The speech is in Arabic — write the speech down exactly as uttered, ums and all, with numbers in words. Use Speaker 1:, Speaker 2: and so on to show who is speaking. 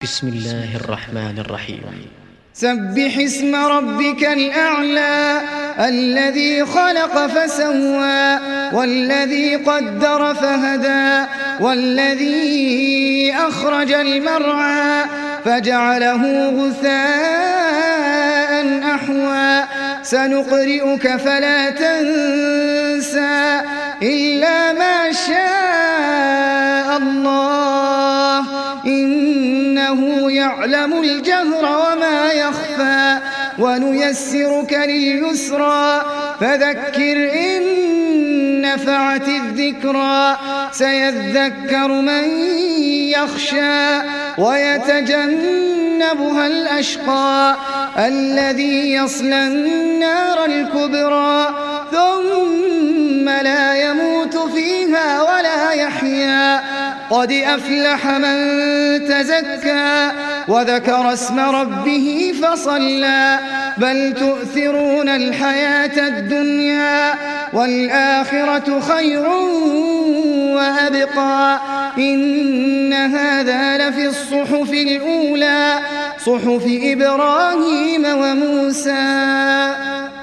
Speaker 1: بسم الله الرحمن الرحيم.
Speaker 2: سبح اسم ربك الأعلى الذي خلق فسوى والذي قدر فهدى والذي أخرج المرعى فجعله غثاء أحوى سنقرئك فلا تنسى إلا ما شاء الله إنه يعلم الجهر وما يخفى ونيسرك لليسرى فذكر إن نفعت الذكرى سيذكر من يخشى ويتجنبها الأشقى الذي يصلى النار الكبرى ثم لا يموت فيها ولا يحيا قد أفلح من تزكى وذكر اسم ربه فصلى بل تؤثرون الحياة الدنيا والآخرة خير وأبقى إن هذا لفي الصحف الأولى صحف إبراهيم وموسى.